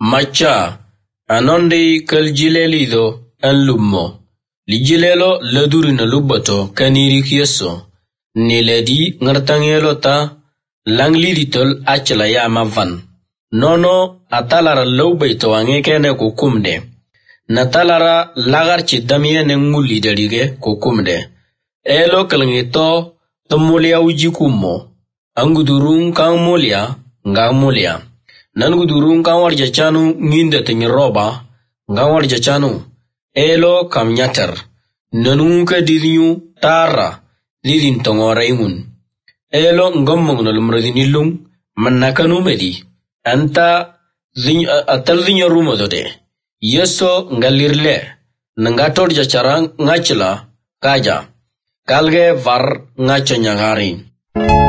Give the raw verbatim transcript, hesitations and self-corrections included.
macha anondi kal jilelido an lummo lijilelo ladurina lubato kaniri kieso niledi ngartangelo ta langliditol achla yama van nono atalara lawbaito angekene kukumde natalara lagarchi damiene nguli dalige kukumde elo kalngito tomulia ujikumo angudurun kan mulia ngang mulia nangudurun kan warja chanu nginde tinroba ngang warja chanu elo kamnyater nanunka didinyu tara didin tongoraimun elo ngommong nalumradinilung mannakanu medi anta zin atal zinyo rumodode yeso ngalirle nangator jacharang ngachla kaja kalge var ngacha nyagari